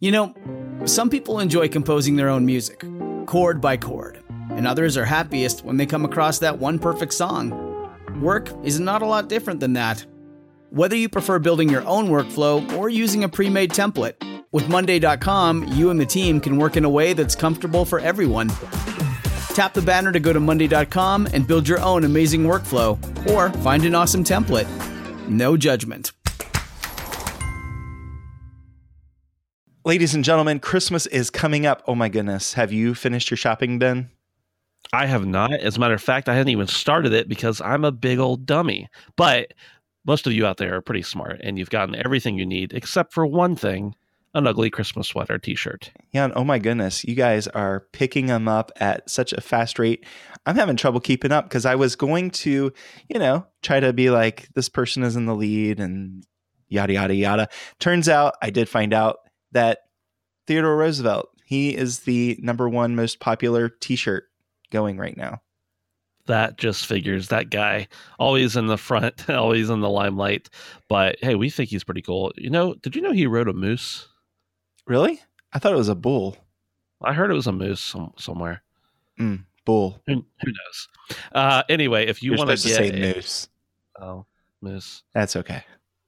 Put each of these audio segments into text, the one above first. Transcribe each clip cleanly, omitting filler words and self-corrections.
You know, some people enjoy composing their own music, chord by chord, and others are happiest when they come across that one perfect song. Work is not a lot different than that. Whether you prefer building your own workflow or using a pre-made template, with Monday.com, you and the team can work in a way that's comfortable for everyone. Tap the banner to go to Monday.com and build your own amazing workflow, or find an awesome template. No judgment. Ladies and gentlemen, Christmas is coming up. Oh my goodness. Have you finished your shopping, Ben? I have not. As a matter of fact, I hadn't even started it because I'm a big old dummy. But most of you out there are pretty smart, and you've gotten everything you need except for one thing, an ugly Christmas sweater t-shirt. Yeah, and oh my goodness, you guys are picking them up at such a fast rate. I'm having trouble keeping up because I was going to, try to be like, this person is in the lead and yada, yada, yada. Turns out I did find out that Theodore Roosevelt, he is the number one most popular t-shirt going right now. That just figures. That guy, always in the front, always in the limelight. But hey, we think he's pretty cool. Did you know he rode a moose? Really? I thought it was a bull. I heard it was a moose somewhere. Bull. Who knows? Anyway, if you want to say moose. Oh, moose. That's okay.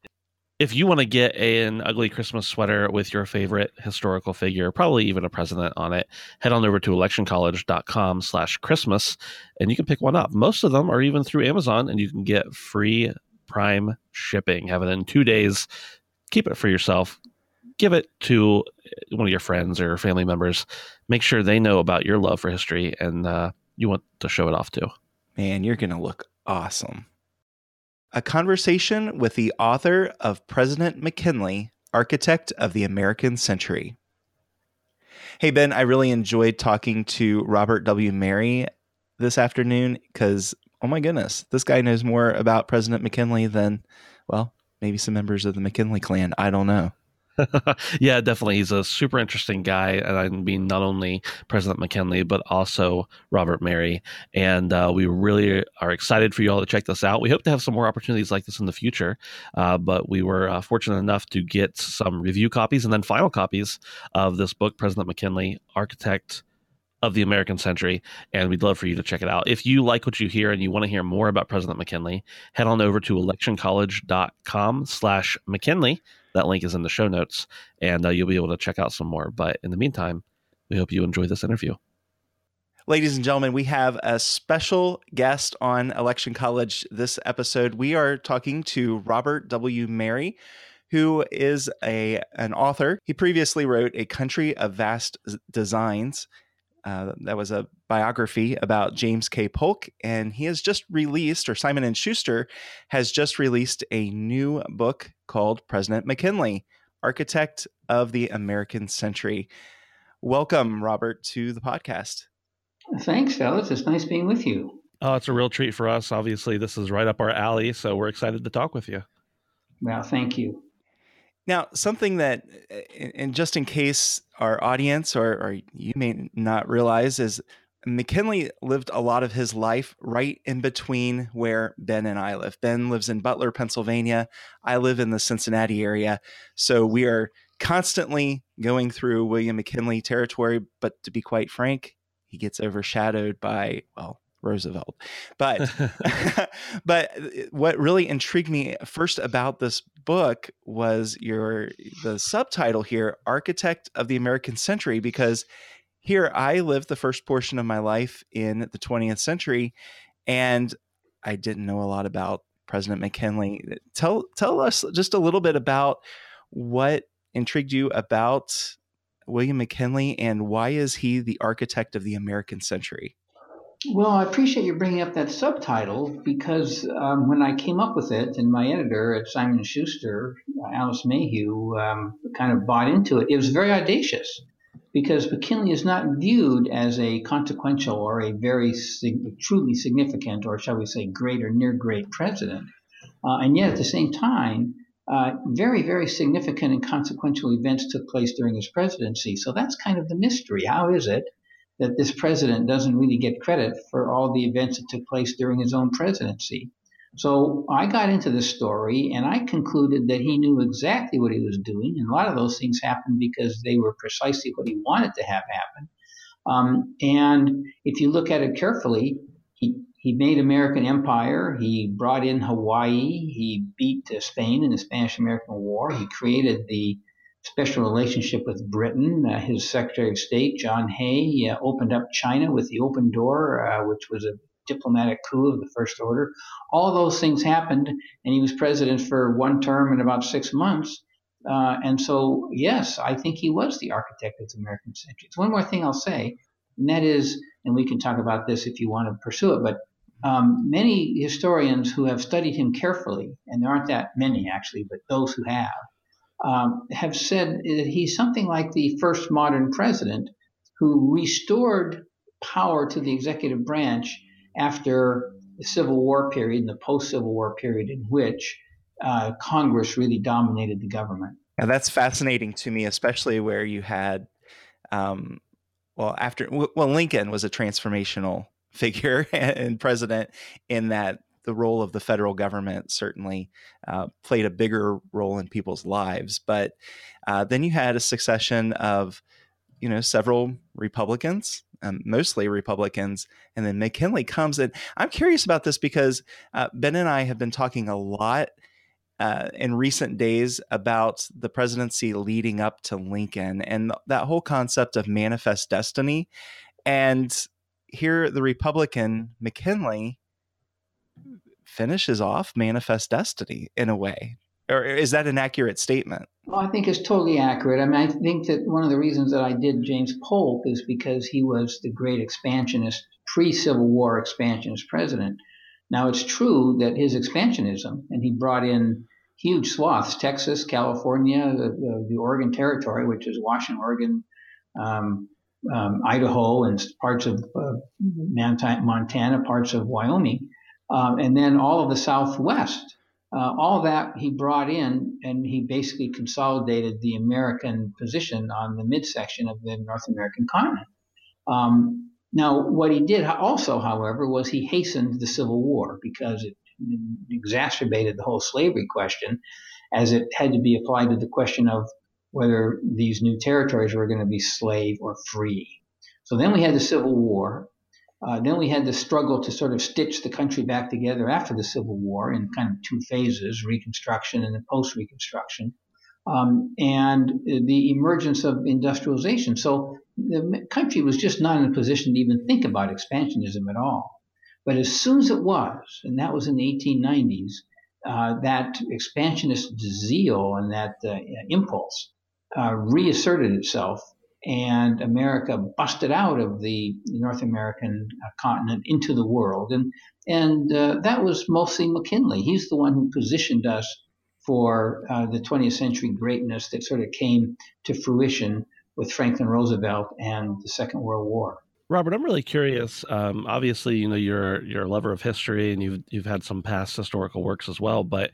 If you want to get an ugly Christmas sweater with your favorite historical figure, probably even a president on it, head on over to electioncollege.com/Christmas and you can pick one up. Most of them are even through Amazon, and you can get free Prime shipping. Have it in 2 days. Keep it for yourself. Give it to one of your friends or family members. Make sure they know about your love for history, and you want to show it off too. Man, you're going to look awesome. A conversation with the author of President McKinley, Architect of the American Century. Hey, Ben, I really enjoyed talking to Robert W. Mary this afternoon because, oh my goodness, this guy knows more about President McKinley than, well, maybe some members of the McKinley clan. I don't know. Yeah, definitely. He's a super interesting guy. And I mean, not only President McKinley, but also Robert Mary. And we really are excited for you all to check this out. We hope to have some more opportunities like this in the future. But we were fortunate enough to get some review copies and then final copies of this book, President McKinley, Architect of the American Century, and we'd love for you to check it out. If you like what you hear and you want to hear more about President McKinley, head on over to electioncollege.com/McKinley. That link is in the show notes, and you'll be able to check out some more. But in the meantime, we hope you enjoy this interview. Ladies and gentlemen, we have a special guest on Election College this episode. We are talking to Robert W. Mary, who is an author. He previously wrote A Country of Vast Designs. That was a biography about James K. Polk, and he has just released, or Simon & Schuster has just released a new book called President McKinley, Architect of the American Century. Welcome, Robert, to the podcast. Thanks, fellas. It's nice being with you. Oh, it's a real treat for us. Obviously, this is right up our alley, so we're excited to talk with you. Well, thank you. Now, something that, and just in case our audience or you may not realize, is McKinley lived a lot of his life right in between where Ben and I live. Ben lives in Butler, Pennsylvania. I live in the Cincinnati area. So we are constantly going through William McKinley territory. But to be quite frank, he gets overshadowed by, well, Roosevelt. But but what really intrigued me first about this book was the subtitle here, Architect of the American Century, because here I lived the first portion of my life in the 20th century, and I didn't know a lot about President McKinley. Tell us just a little bit about what intrigued you about William McKinley and why is he the architect of the American century? Well, I appreciate you bringing up that subtitle because when I came up with it, and my editor at Simon & Schuster, Alice Mayhew, kind of bought into it. It was very audacious because McKinley is not viewed as a consequential or a very truly significant, or shall we say great or near great president. And yet at the same time, very, very significant and consequential events took place during his presidency. So that's kind of the mystery. How is it that this president doesn't really get credit for all the events that took place during his own presidency? So I got into the story and I concluded that he knew exactly what he was doing. And a lot of those things happened because they were precisely what he wanted to have happen. And if you look at it carefully, he made American empire. He brought in Hawaii. He beat Spain in the Spanish-American War. He created the special relationship with Britain. His Secretary of State, John Hay, opened up China with the Open Door, which was a diplomatic coup of the First Order. All those things happened, and he was president for one term and about 6 months. And so, yes, I think he was the architect of the American century. One more thing I'll say, and that is, and we can talk about this if you want to pursue it, but many historians who have studied him carefully, and there aren't that many actually, but those who have said that he's something like the first modern president who restored power to the executive branch after the Civil War period and the post-Civil War period in which Congress really dominated the government. And that's fascinating to me, especially where you had, Lincoln was a transformational figure and president in that the role of the federal government certainly played a bigger role in people's lives. But then you had a succession of, several Republicans, mostly Republicans, and then McKinley comes in. I'm curious about this because Ben and I have been talking a lot in recent days about the presidency leading up to Lincoln and that whole concept of manifest destiny. And here the Republican McKinley finishes off manifest destiny in a way. Or is that an accurate statement? Well, I think it's totally accurate. I mean, I think that one of the reasons that I did James Polk is because he was the great expansionist, pre-Civil War expansionist president. Now, it's true that his expansionism, and he brought in huge swaths, Texas, California, the Oregon Territory, which is Washington, Oregon, Idaho, and parts of Montana, parts of Wyoming, and then all of the Southwest. All that he brought in, and he basically consolidated the American position on the midsection of the North American continent. Now, what he did also, however, was he hastened the Civil War because it exacerbated the whole slavery question, as it had to be applied to the question of whether these new territories were going to be slave or free. So then we had the Civil War. Then we had the struggle to sort of stitch the country back together after the Civil War in kind of two phases, Reconstruction and then post-Reconstruction, and the emergence of industrialization. So the country was just not in a position to even think about expansionism at all. But as soon as it was, and that was in the 1890s, that expansionist zeal and that impulse reasserted itself, and America busted out of the North American continent into the world. And that was mostly McKinley. He's the one who positioned us for the 20th century greatness that sort of came to fruition with Franklin Roosevelt and the Second World War. Robert, I'm really curious. Obviously, you're a lover of history, and you've had some past historical works as well. But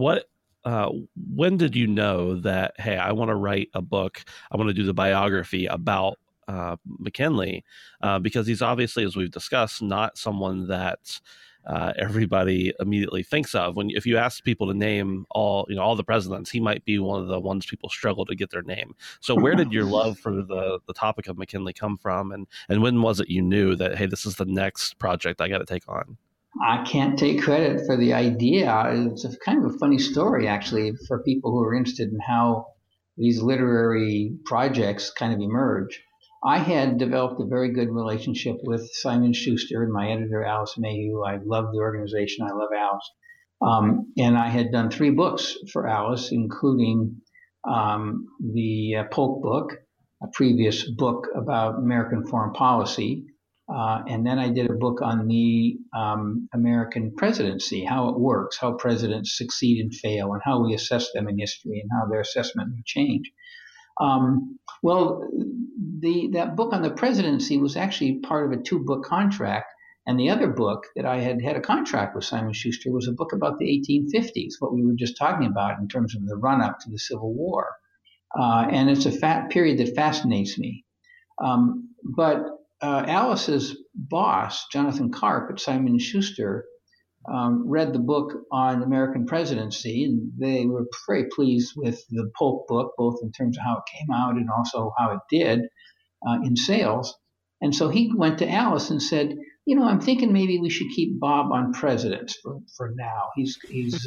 when did you know that, hey, I want to write a book, I want to do the biography about McKinley? Because he's obviously, as we've discussed, not someone that everybody immediately thinks of. If you ask people to name all the presidents, he might be one of the ones people struggle to get their name. So where did your love for the topic of McKinley come from? And when was it you knew that, hey, this is the next project I got to take on? I can't take credit for the idea. It's a kind of a funny story, actually, for people who are interested in how these literary projects kind of emerge. I had developed a very good relationship with Simon Schuster and my editor, Alice Mayhew. I love the organization. I love Alice. And I had done 3 books for Alice, including the Polk book, a previous book about American foreign policy. And then I did a book on the American presidency, how it works, how presidents succeed and fail, and how we assess them in history and how their assessment may change. That book on the presidency was actually part of a 2-book contract. And the other book that I had a contract with Simon Schuster was a book about the 1850s, what we were just talking about in terms of the run-up to the Civil War. And it's a period that fascinates me. But Alice's boss, Jonathan Karp at Simon & Schuster, read the book on American presidency, and they were very pleased with the Polk book, both in terms of how it came out and also how it did in sales. And so he went to Alice and said, I'm thinking maybe we should keep Bob on presidents for now. He's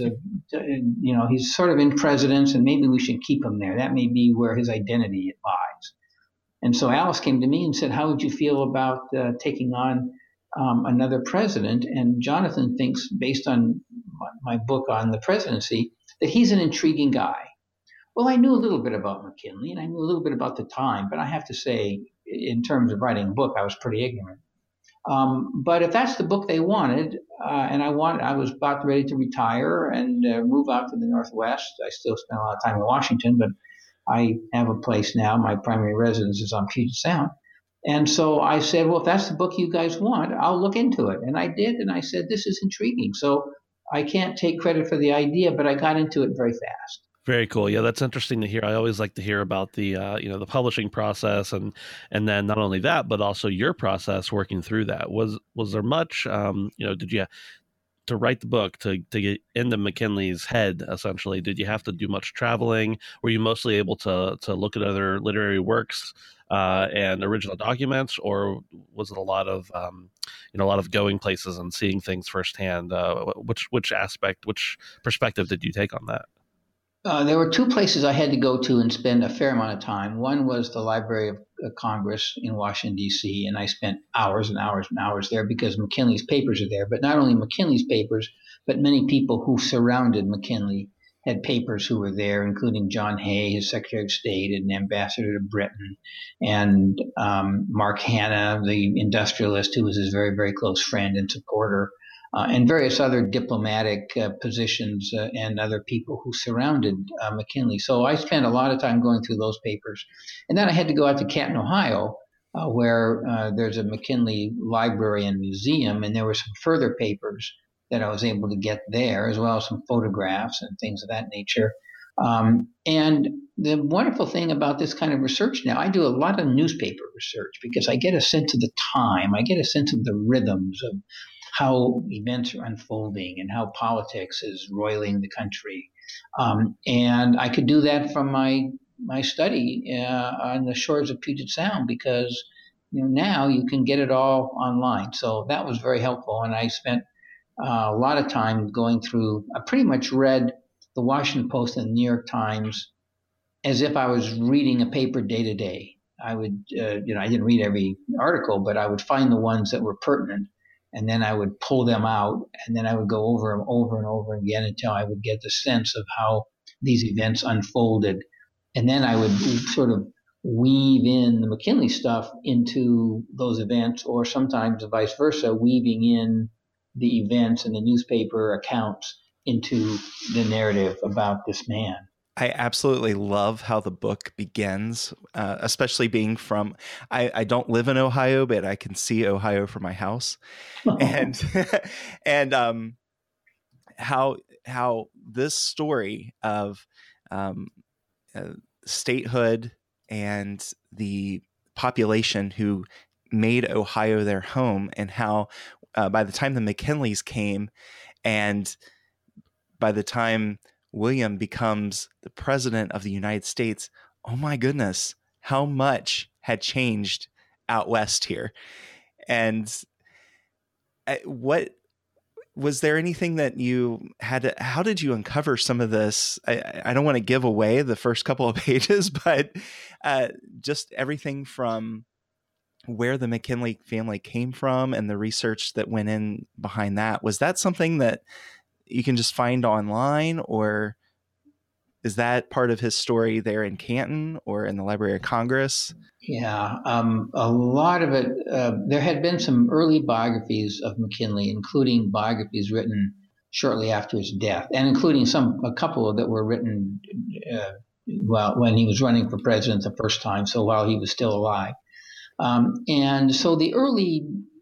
sort of in presidents, and maybe we should keep him there. That may be where his identity lies. And so Alice came to me and said, how would you feel about taking on another president? And Jonathan thinks, based on my book on the presidency, that he's an intriguing guy. Well, I knew a little bit about McKinley, and I knew a little bit about the time, but I have to say, in terms of writing a book, I was pretty ignorant. But if that's the book they wanted, and I was about ready to retire and move out to the Northwest. I still spend a lot of time in Washington, but I have a place now. My primary residence is on Puget Sound. And so I said, well, if that's the book you guys want, I'll look into it. And I did, and I said, this is intriguing. So I can't take credit for the idea, but I got into it very fast. Very cool. Yeah, that's interesting to hear. I always like to hear about the the publishing process, and then not only that, but also your process working through that. Was there much? Did you to write the book to get into McKinley's head? Essentially, did you have to do much traveling? Were you mostly able to look at other literary works and original documents, or was it a lot of going places and seeing things firsthand? Which perspective did you take on that? There were two places I had to go to and spend a fair amount of time. One was the Library of Congress in Washington, D.C., and I spent hours and hours and hours there because McKinley's papers are there. But not only McKinley's papers, but many people who surrounded McKinley had papers who were there, including John Hay, his Secretary of State and ambassador to Britain, and Mark Hanna, the industrialist who was his very, very close friend and supporter. And various other diplomatic positions and other people who surrounded McKinley. So I spent a lot of time going through those papers. And then I had to go out to Canton, Ohio, where there's a McKinley library and museum, and there were some further papers that I was able to get there, as well as some photographs and things of that nature. And the wonderful thing about this kind of research now, I do a lot of newspaper research because I get a sense of the time, I get a sense of the rhythms of how events are unfolding and how politics is roiling the country. And I could do that from my study on the shores of Puget Sound because now you can get it all online. So that was very helpful. And I spent a lot of time going through, I pretty much read the Washington Post and the New York Times as if I was reading a paper day to day. I would, I didn't read every article, but I would find the ones that were pertinent. And then I would pull them out, and then I would go over them over and over again until I would get the sense of how these events unfolded. And then I would sort of weave in the McKinley stuff into those events, or sometimes vice versa, weaving in the events and the newspaper accounts into the narrative about this man. I absolutely love how the book begins, especially being from, I don't live in Ohio, but I can see Ohio from my house. And how this story of statehood and the population who made Ohio their home, and how by the time the McKinleys came, and by the time William becomes the president of the United States, oh my goodness, how much had changed out west here. And what was there anything that you had to, how did you uncover some of this? I don't want to give away the first couple of pages, but just everything from where the McKinley family came from and the research that went in behind that. Was that something that you can just find online, or is that part of his story there in Canton or in the Library of Congress? Yeah, a lot of it. There had been some early biographies of McKinley, including biographies written shortly after his death, and including a couple that were written when he was running for president the first time, so while he was still alive. And so the early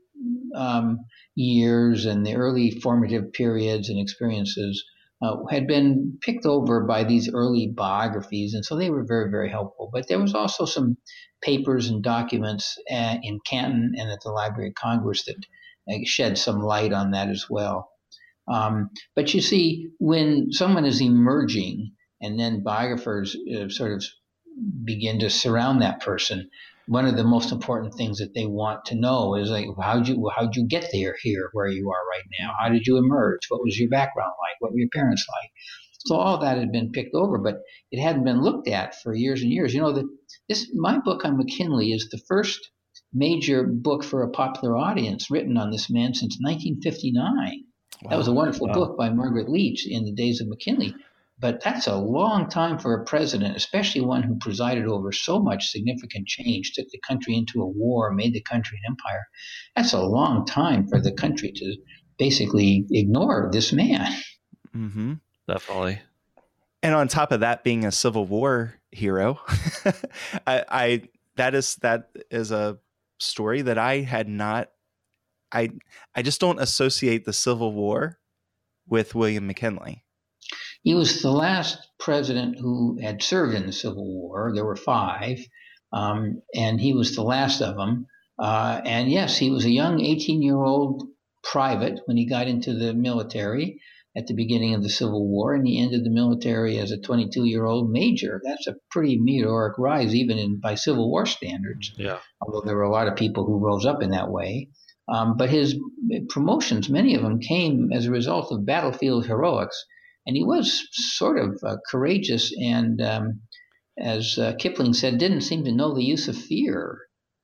years and the early formative periods and experiences had been picked over by these early biographies, and so they were very, very helpful. But there was also some papers and documents in Canton and at the Library of Congress that shed some light on that as well. But you see, when someone is emerging and then biographers sort of begin to surround that person, one of the most important things that they want to know is like, how'd you get here where you are right now? How did you emerge? What was your background like? What were your parents like? So all that had been picked over, but it hadn't been looked at for years and years. My book on McKinley is the first major book for a popular audience written on this man since 1959. Wow. That was a wonderful book by Margaret Leach, In the Days of McKinley. But that's a long time for a president, especially one who presided over so much significant change, took the country into a war, made the country an empire. That's a long time for the country to basically ignore this man. Mm-hmm. Definitely. And on top of that, being a Civil War hero, that is a story that I had not. I just don't associate the Civil War with William McKinley. He was the last president who had served in the Civil War. There were 5, and he was the last of them. And yes, he was a young 18-year-old private when he got into the military at the beginning of the Civil War, and he entered the military as a 22-year-old major. That's a pretty meteoric rise, even by Civil War standards. Yeah. Although there were a lot of people who rose up in that way. But his promotions, many of them came as a result of battlefield heroics. And he was sort of courageous and, as Kipling said, didn't seem to know the use of fear.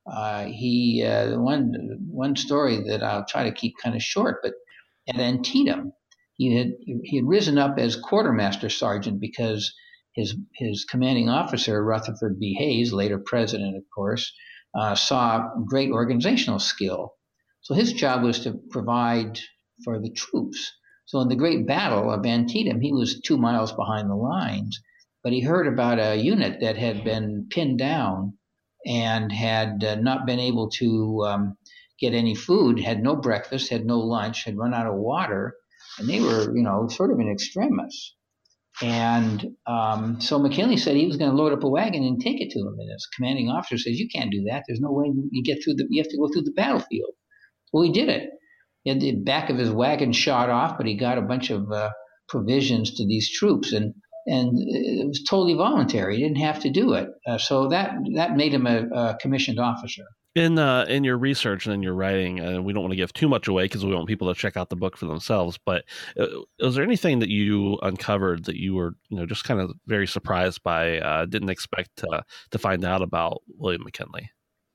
One story that I'll try to keep kind of short, but at Antietam, he had risen up as quartermaster sergeant because his commanding officer, Rutherford B. Hayes, later president, of course, saw great organizational skill. So his job was to provide for the troops. So in the Great Battle of Antietam, he was 2 miles behind the lines, but he heard about a unit that had been pinned down and had not been able to get any food, had no breakfast, had no lunch, had run out of water, and they were, sort of in extremis. And so McKinley said he was going to load up a wagon and take it to him. And his commanding officer says, "You can't do that. There's no way you get through you have to go through the battlefield." Well, he did it. He had the back of his wagon shot off, but he got a bunch of provisions to these troops, and it was totally voluntary. He didn't have to do it. So that made him a commissioned officer. In your research and in your writing, and we don't want to give too much away because we want people to check out the book for themselves, but was there anything that you uncovered that you were just kind of very surprised by, didn't expect to find out about William McKinley?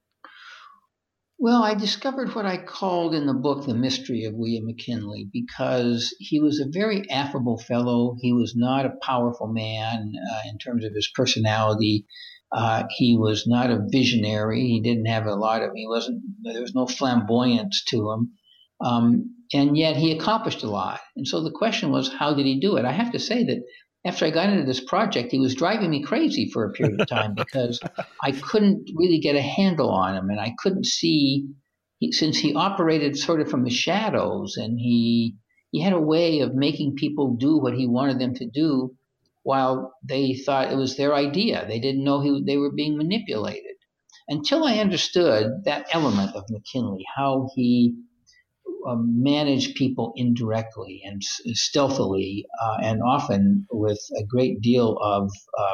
Well, I discovered what I called in the book the mystery of William McKinley, because he was a very affable fellow. He was not a powerful man in terms of his personality. He was not a visionary. He didn't have there was no flamboyance to him. And yet he accomplished a lot. And so the question was, how did he do it? I have to say that after I got into this project, he was driving me crazy for a period of time because I couldn't really get a handle on him, and I couldn't see, since he operated sort of from the shadows, and he had a way of making people do what he wanted them to do while they thought it was their idea. They didn't know they were being manipulated. Until I understood that element of McKinley, how he manage people indirectly and stealthily, and often with a great deal of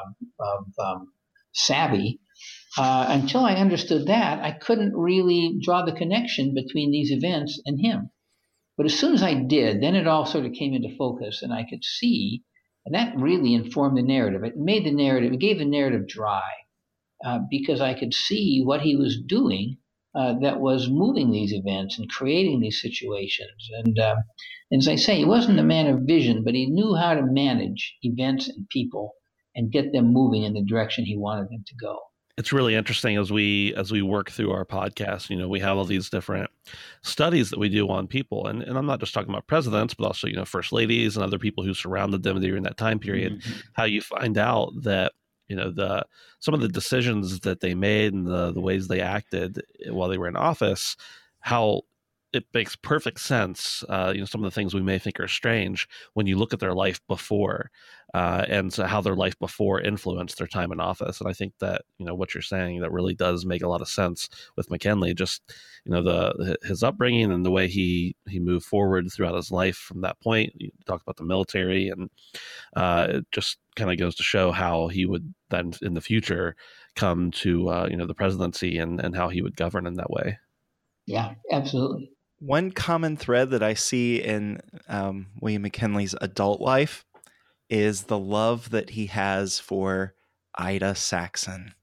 savvy. Until I understood that, I couldn't really draw the connection between these events and him. But as soon as I did, then it all sort of came into focus, and I could see, and that really informed the narrative. It gave the narrative dry, because I could see what he was doing that was moving these events and creating these situations. And as I say, he wasn't a man of vision, but he knew how to manage events and people and get them moving in the direction he wanted them to go. It's really interesting as we work through our podcast. We have all these different studies that we do on people, and I'm not just talking about presidents, but also first ladies and other people who surrounded them during that time period. Mm-hmm. How you find out that some of the decisions that they made and the ways they acted while they were in office, how it makes perfect sense. Some of the things we may think are strange when you look at their life before, and so how their life before influenced their time in office. And I think that what you're saying, that really does make a lot of sense with McKinley. Just his upbringing and the way he moved forward throughout his life from that point. You talked about the military, and it just kind of goes to show how he would then in the future come to the presidency and how he would govern in that way. Yeah, absolutely. One common thread that I see in William McKinley's adult life is the love that he has for Ida Saxon.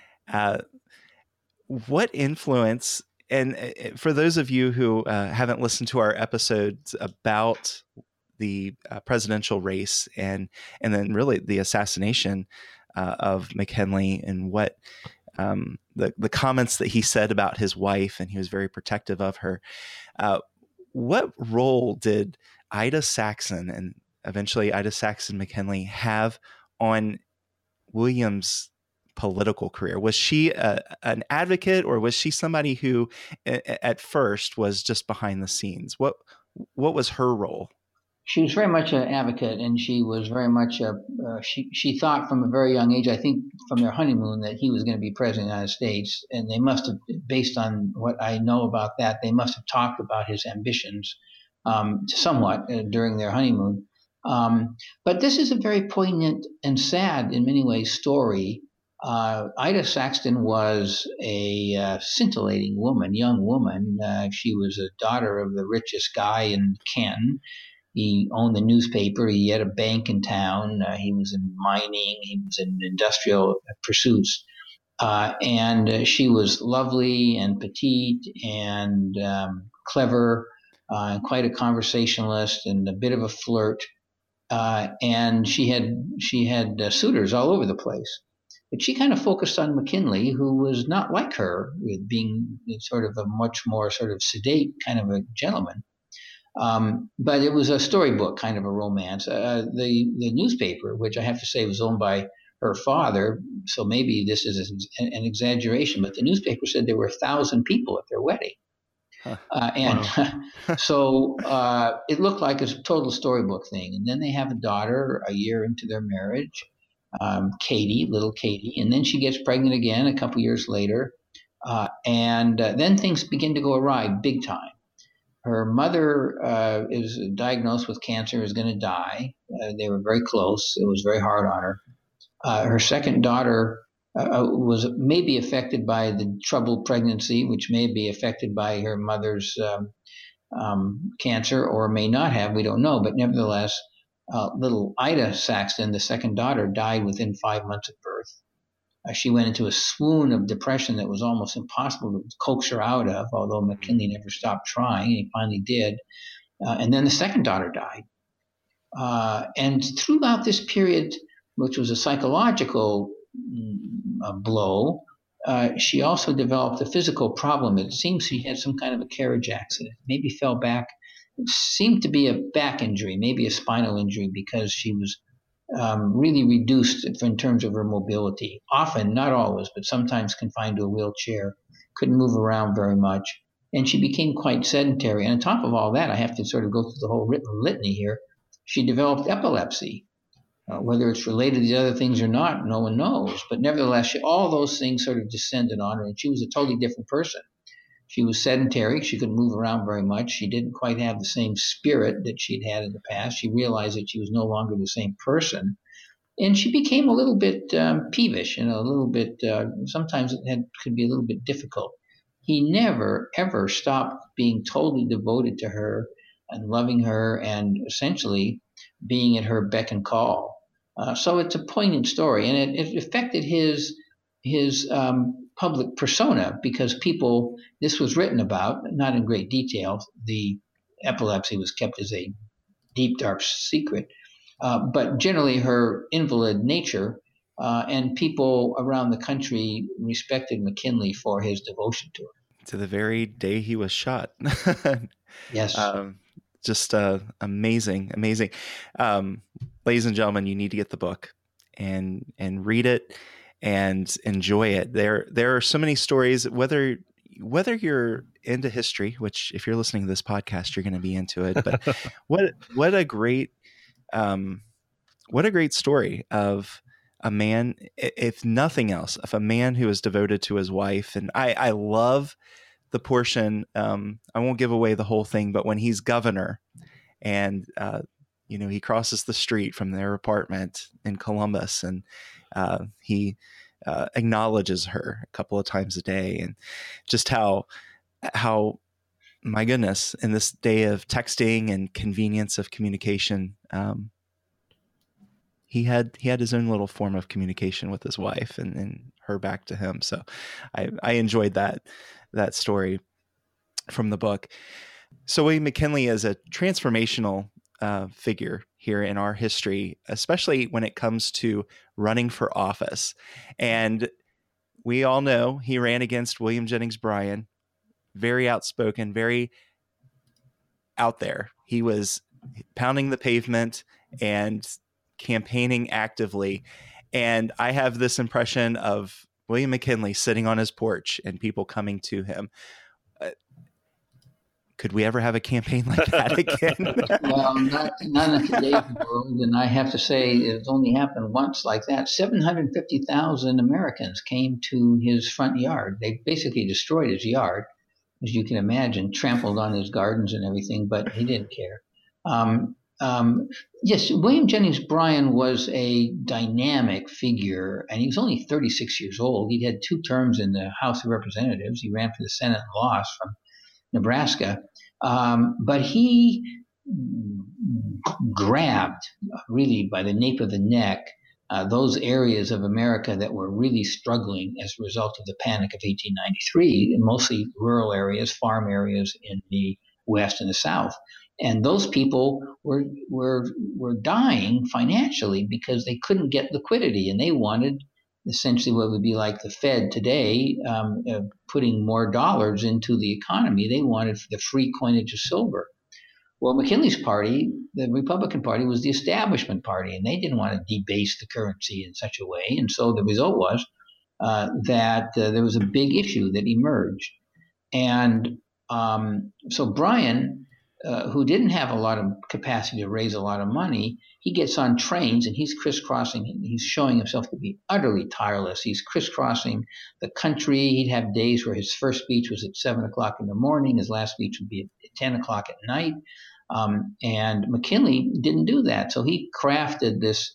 What influence, and for those of you who haven't listened to our episodes about the presidential race and then really the assassination of McKinley, and what the comments that he said about his wife, and he was very protective of her. What role did Ida Saxon and eventually Ida Saxon McKinley have on William's political career? Was she an advocate, or was she somebody who at first was just behind the scenes? What was her role? She was very much an advocate, and she was very much she thought from a very young age, I think from their honeymoon, that he was going to be president of the United States. And they must have, based on what I know about that, they must have talked about his ambitions somewhat during their honeymoon. But this is a very poignant and sad, in many ways, story. Ida Saxon was a scintillating woman, young woman. She was a daughter of the richest guy in Canton. He owned the newspaper. He had a bank in town. He was in mining. He was in industrial pursuits. And she was lovely and petite and clever and quite a conversationalist and a bit of a flirt. And she had suitors all over the place. But she kind of focused on McKinley, who was not like her, with being sort of a much more sort of sedate kind of a gentleman. But it was a storybook kind of a romance. The newspaper, which I have to say was owned by her father, so maybe this is an exaggeration, but the newspaper said there were 1,000 people at their wedding. So it looked like a total storybook thing. And then they have a daughter a year into their marriage, little Katie, and then she gets pregnant again a couple years later. And then things begin to go awry big time. Her mother is diagnosed with cancer, is going to die. They were very close. It was very hard on her. Her second daughter was maybe affected by the troubled pregnancy, which may be affected by her mother's cancer, or may not have. We don't know. But nevertheless, little Ida Saxon, the second daughter, died within 5 months of birth. She went into a swoon of depression that was almost impossible to coax her out of, although McKinley never stopped trying. He finally did. And then the second daughter died. And throughout this period, which was a psychological blow, she also developed a physical problem. It seems she had some kind of a carriage accident, maybe fell back. It seemed to be a back injury, maybe a spinal injury, because she was really reduced in terms of her mobility. Often, not always, but sometimes confined to a wheelchair, couldn't move around very much. And she became quite sedentary. And on top of all that, I have to sort of go through the whole litany here. She developed epilepsy. Whether it's related to the other things or not, no one knows. But nevertheless, all those things sort of descended on her, and she was a totally different person. She was sedentary. She couldn't move around very much. She didn't quite have the same spirit that she'd had in the past. She realized that she was no longer the same person. And she became a little bit peevish, a little bit, sometimes could be a little bit difficult. He never, ever stopped being totally devoted to her and loving her and essentially being at her beck and call. So it's a poignant story, and it affected his public persona, because this was written about, not in great detail. The epilepsy was kept as a deep, dark secret. But generally her invalid nature, and people around the country respected McKinley for his devotion to her. To the very day he was shot. Yes. Just amazing. Ladies and gentlemen, you need to get the book and read it and enjoy it. There are so many stories, whether whether you're into history, which if you're listening to this podcast, you're going to be into it, but what a great story of a man, if nothing else, of a man who is devoted to his wife. And I love the portion, I won't give away the whole thing, but when he's governor and, he crosses the street from their apartment in Columbus, and he acknowledges her a couple of times a day, and just how, my goodness, in this day of texting and convenience of communication, he had his own little form of communication with his wife and her back to him. So I enjoyed that story from the book. So William McKinley is a transformational figure here in our history, especially when it comes to running for office. And we all know he ran against William Jennings Bryan, very outspoken, very out there. He was pounding the pavement and campaigning actively. And I have this impression of William McKinley sitting on his porch and people coming to him. Could we ever have a campaign like that again? Well, not in today's world. And I have to say, it's only happened once like that. 750,000 Americans came to his front yard. They basically destroyed his yard, as you can imagine, trampled on his gardens and everything, but he didn't care. Yes, William Jennings Bryan was a dynamic figure, and he was only 36 years old. He'd had 2 terms in the House of Representatives. He ran for the Senate and lost from Nebraska. But he grabbed really by the nape of the neck those areas of America that were really struggling as a result of the Panic of 1893, and mostly rural areas, farm areas in the West and the South. And those people were dying financially because they couldn't get liquidity, and they wanted essentially what would be like the Fed today, putting more dollars into the economy. They wanted the free coinage of silver. Well, McKinley's party, the Republican Party, was the establishment party, and they didn't want to debase the currency in such a way. And so the result was that there was a big issue that emerged. And so Bryan, who didn't have a lot of capacity to raise a lot of money, he gets on trains and he's crisscrossing. He's showing himself to be utterly tireless. He's crisscrossing the country. He'd have days where his first speech was at 7 o'clock in the morning. His last speech would be at 10 o'clock at night. And McKinley didn't do that. So he crafted this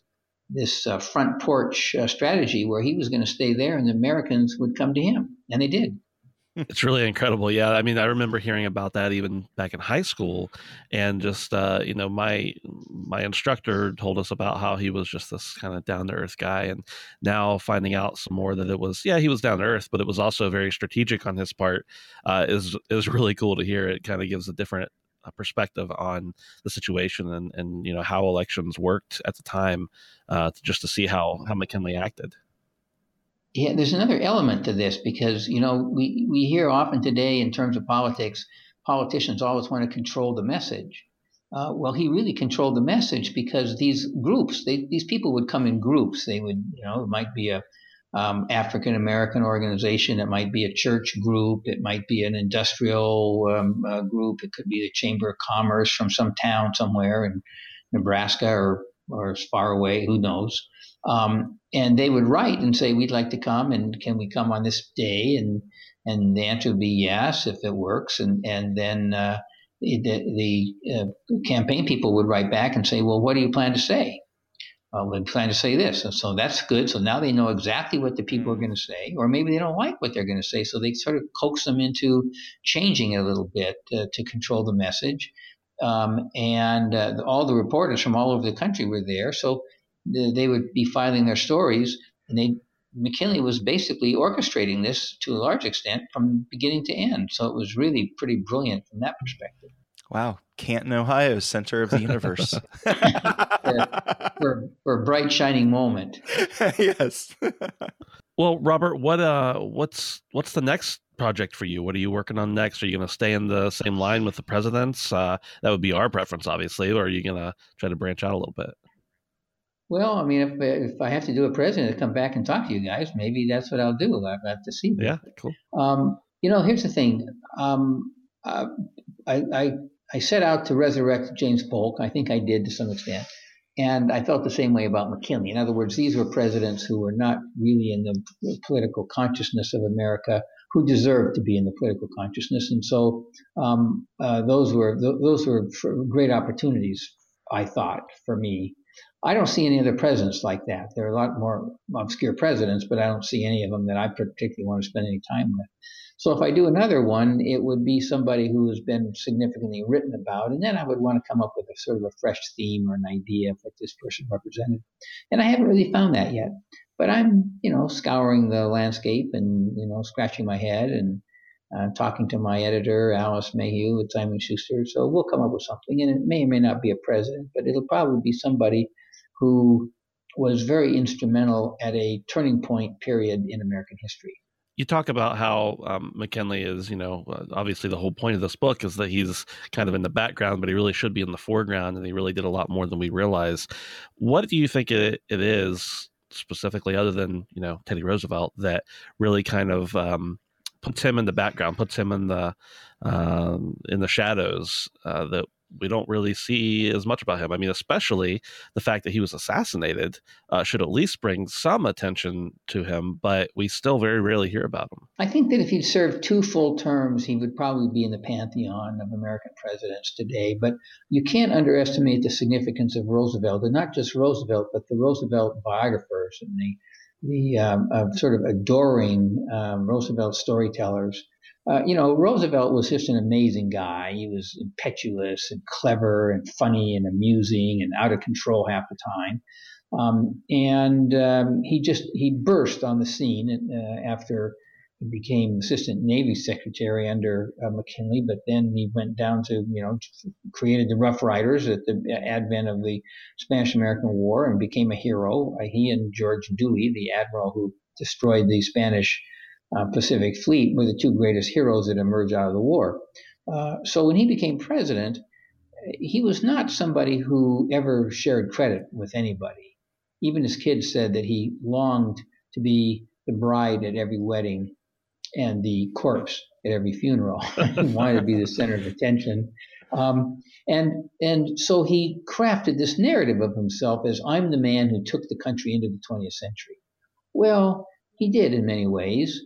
front porch strategy where he was going to stay there and the Americans would come to him. And they did. It's really incredible. Yeah. I mean, I remember hearing about that even back in high school, and just, my instructor told us about how he was just this kind of down to earth guy. And now finding out some more that it was, he was down to earth, but it was also very strategic on his part, is really cool to hear. It kind of gives a different perspective on the situation and how elections worked at the time, just to see how McKinley acted. Yeah, there's another element to this because, we hear often today in terms of politics, politicians always want to control the message. Well, he really controlled the message because these groups, these people would come in groups. They would, it might be a African-American organization. It might be a church group. It might be an industrial group. It could be the Chamber of Commerce from some town somewhere in Nebraska or as far away, who knows. And they would write and say, we'd like to come, and can we come on this day? And the answer would be yes, if it works. And then the campaign people would write back and say, well, what do you plan to say? We plan to say this. So that's good. So now they know exactly what the people are going to say, or maybe they don't like what they're going to say. So they sort of coax them into changing it a little bit to control the message. And all the reporters from all over the country were there. So they would be filing their stories, and McKinley was basically orchestrating this to a large extent from beginning to end. So it was really pretty brilliant from that perspective. Wow. Canton, Ohio, center of the universe. for a bright, shining moment. Yes. Well, Robert, what's the next project for you? What are you working on next? Are you going to stay in the same line with the presidents? That would be our preference, obviously, or are you going to try to branch out a little bit? Well, I mean, if I have to do a president to come back and talk to you guys, maybe that's what I'll do. I'll have to see. Yeah, cool. Here's the thing. Uh, I set out to resurrect James Polk. I think I did to some extent. And I felt the same way about McKinley. In other words, these were presidents who were not really in the political consciousness of America, who deserved to be in the political consciousness. And so those were great opportunities, I thought, for me. I don't see any other presidents like that. There are a lot more obscure presidents, but I don't see any of them that I particularly want to spend any time with. So if I do another one, it would be somebody who has been significantly written about, and then I would want to come up with a sort of a fresh theme or an idea of what this person represented. And I haven't really found that yet, but I'm, scouring the landscape and, scratching my head and talking to my editor, Alice Mayhew at Simon Schuster. So we'll come up with something, and it may or may not be a president, but it'll probably be somebody who was very instrumental at a turning point period in American history. You talk about how McKinley is, obviously the whole point of this book is that he's kind of in the background, but he really should be in the foreground, and he really did a lot more than we realize. What do you think it is specifically, other than, Teddy Roosevelt, that really kind of puts him in the background, puts him in the shadows, that we don't really see as much about him? I mean, especially the fact that he was assassinated should at least bring some attention to him, but we still very rarely hear about him. I think that if he'd served 2 full terms, he would probably be in the pantheon of American presidents today. But you can't underestimate the significance of Roosevelt, and not just Roosevelt, but the Roosevelt biographers and the sort of adoring Roosevelt storytellers. Roosevelt was just an amazing guy. He was impetuous and clever and funny and amusing and out of control half the time. He burst on the scene after he became Assistant Navy Secretary under McKinley, but then he went down to, created the Rough Riders at the advent of the Spanish-American War and became a hero. He and George Dewey, the admiral who destroyed the Spanish Pacific Fleet, were the 2 greatest heroes that emerged out of the war. So when he became president, he was not somebody who ever shared credit with anybody. Even his kids said that he longed to be the bride at every wedding and the corpse at every funeral. He wanted to be the center of attention. And so he crafted this narrative of himself as, I'm the man who took the country into the 20th century. Well, he did in many ways.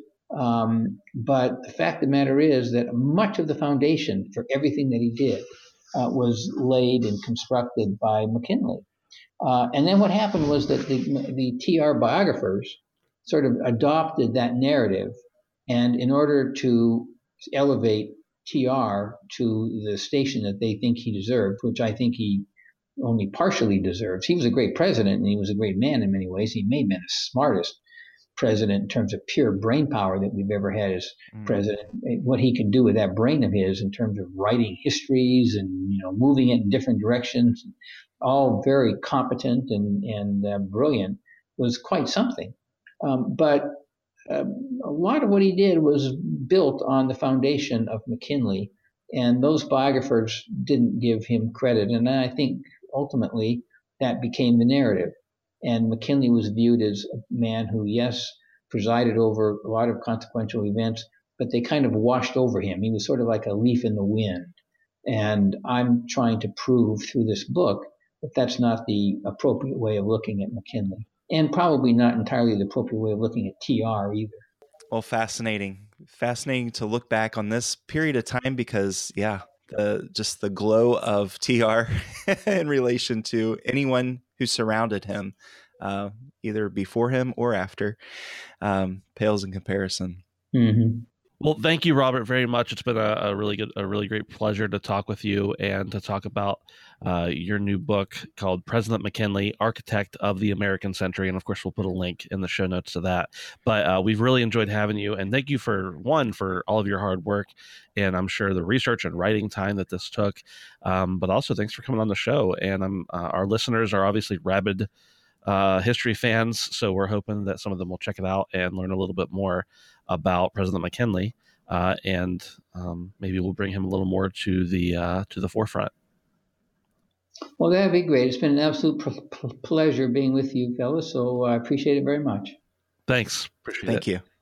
But the fact of the matter is that much of the foundation for everything that he did was laid and constructed by McKinley. And then what happened was that the TR biographers sort of adopted that narrative, and in order to elevate TR to the station that they think he deserved, which I think he only partially deserves. He was a great president, and he was a great man in many ways. He may have been the smartest president in terms of pure brain power that we've ever had as president. What he could do with that brain of his in terms of writing histories and moving it in different directions, all very competent and brilliant, was quite something. But a lot of what he did was built on the foundation of McKinley, and those biographers didn't give him credit. And I think ultimately that became the narrative. And McKinley was viewed as a man who, yes, presided over a lot of consequential events, but they kind of washed over him. He was sort of like a leaf in the wind. And I'm trying to prove through this book that that's not the appropriate way of looking at McKinley, and probably not entirely the appropriate way of looking at TR either. Well, fascinating to look back on this period of time, because just the glow of TR in relation to anyone who surrounded him, either before him or after, pales in comparison. Mm-hmm. Well, thank you, Robert, very much. It's been a really great pleasure to talk with you and to talk about your new book called President McKinley, Architect of the American Century. And of course, we'll put a link in the show notes to that. But we've really enjoyed having you. And thank you for all of your hard work. And I'm sure the research and writing time that this took. But also thanks for coming on the show. And our listeners are obviously rabid history fans. So we're hoping that some of them will check it out and learn a little bit more about President McKinley. And maybe we'll bring him a little more to the forefront. Well, that'd be great. It's been an absolute pleasure being with you, fellas. So I appreciate it very much. Thanks. Appreciate it. Thank you.